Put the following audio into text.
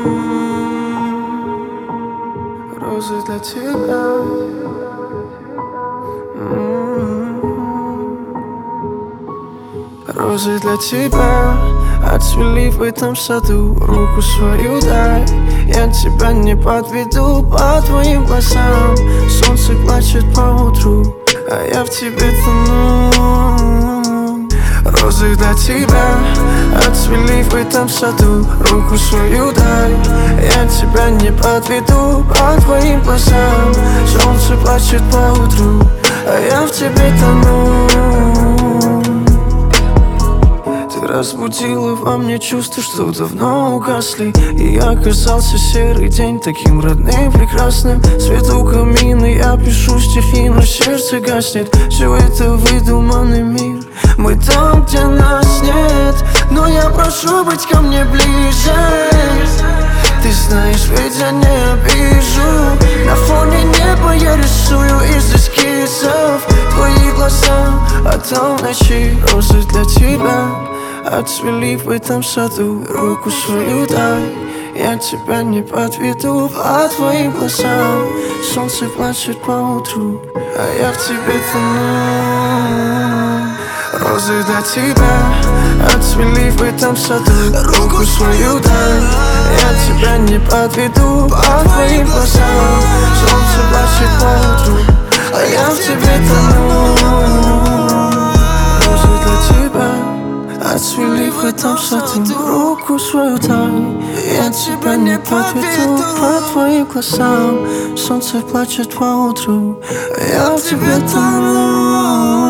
Розы для тебя. Розы для тебя отцвели в этом саду. Руку свою дай, я тебя не подведу. По твоим глазам солнце плачет поутру, а я в тебе тону. Розы для тебя отцвели в этом саду. Руку свою дай, я тебя не подведу. По твоим глазам солнце плачет поутру, а я в тебе тону. Разбудила во мне чувства, что давно угасли. И я оказался серый день таким родным, прекрасным. Свет у камина, я пишу стихи, но сердце гаснет. Все это выдуманный мир, мы там, где нас нет. Но я прошу быть ко мне ближе. Ты знаешь, ведь я не обижу. На фоне неба я рисую из эскизов твои глаза, а там в ночи розы для тебя отцвели в этом саду. Руку свою дай, я тебя не подведу. По твоим глазам солнце плачет поутру, а я в тебе тону. Розы для тебя отцвели в этом саду. Руку свою дай, я тебя не подведу. По твоим глазам солнце плачет поутру, а я в тебе тону. Розы для тебя отцвели в этом саду. Руку свою дай, я тебя не подведу. По твоим глазам солнце плачет поутру, а я в тебе тону.